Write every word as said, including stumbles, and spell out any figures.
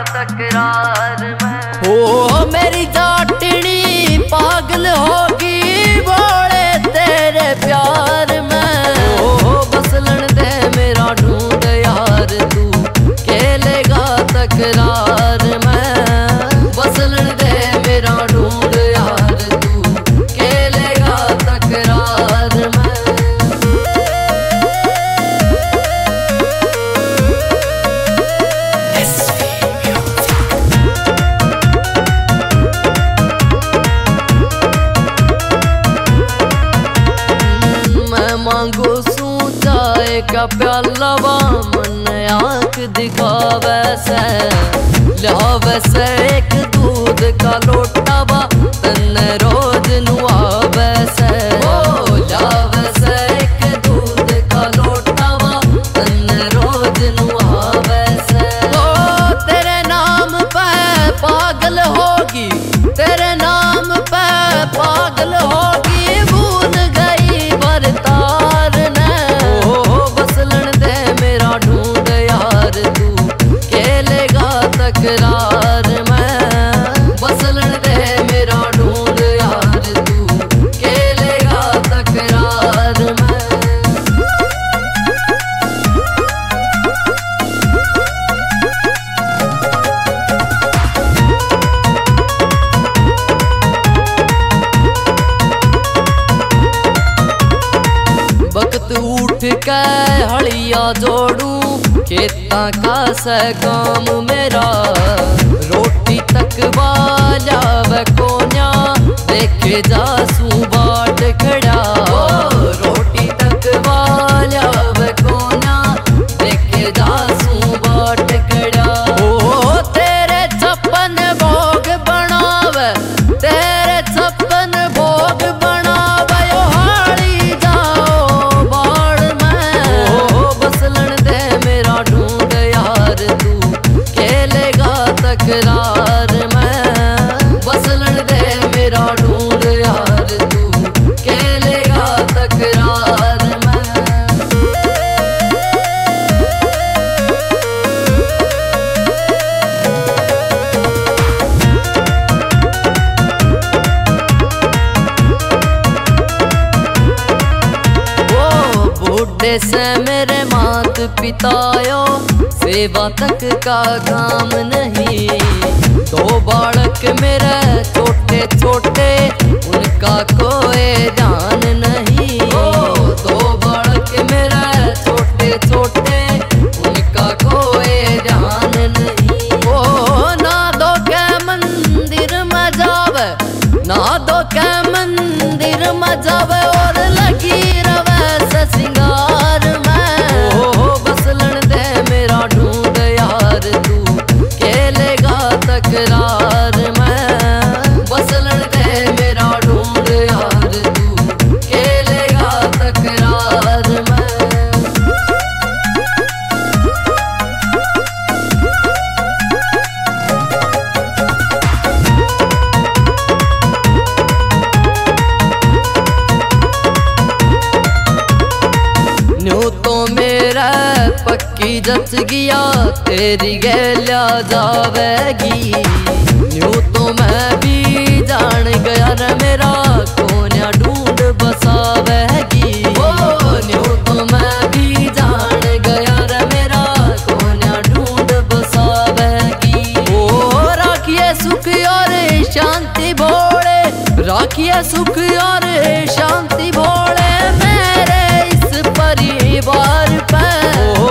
तकरार में। ओ मेरी जाटनी पागल होगी बोले तेरे प्यार में। ओ बसलन दे मेरा ढूंढ यार तू खेलेगा तकरार में। बसलन दे मेरा ढूंढ यार तू खेलेगा तकरार में। मांगो सू चाय का प्याला मन आँख दिखावे से लावे से एक दूध का लोटा बा तन रोज नुआवे से। ओ लावे से एक दूध का लोटा बा तन रोज नुआवे से। ओ तेरे नाम पे पागल होगी तेरे नाम पे पागल होगी भूल गई बरतार ने। ओ बसलन दे मेरा ढूंढ यार तू खेलेगा तकरार में। बसलन दे मेरा ढूंढ यार तू खेलेगा तकरार में। वक्त उठ के हड़िया जोड़ू खेता का से काम मेरा। रोटी तक वाला व कोन्या देखे जासू बाट खड़ा। ओ रोटी तक वाला व कोन्या देखे जासू बाट खड़ा। ओ तेरे छप्पन भोग बनावे तेरे छप्पन भोग बनावे ओ हाड़ी जाओ बाड़ में। ओ बसलन दे मेरा ढूंढ यार तू खेलेगा तकरार में। बसलन दे मेरा ढूंढ यार तू खेलेगा तकरार में। बूढ़े से मेरे मात पितायो सेवा तक का काम नहीं। दो बालक मेरे छोटे छोटे उनका कोई जान नहीं। ओ दो बालक मेरे छोटे छोटे उनका कोई जान नहीं। ओ ना दो के मंदिर में जावे ना दो के मंदिर में जावे और लगी रवे से सिंगार में। ओ बसलन दे मेरा ढूंढ यार तू खेलेगा तकरार में। बसलन दे मेरा ढूंढ यार तू खेलेगा तकरार में। न्यू तो मेरा पक्की जच गया तेरी गैल्या जावेगी। न्यू तो मैं भी जान गया रे मेरा कोन्या ढूंढ बसावेगी। ओ न्यू तो मैं भी जान गया रे मेरा कोन्या ढूंढ बसावेगी। ओ राखिए सुख और शांति भोले राखिए सुख और शांति भोले मेरे इस परिवार पे।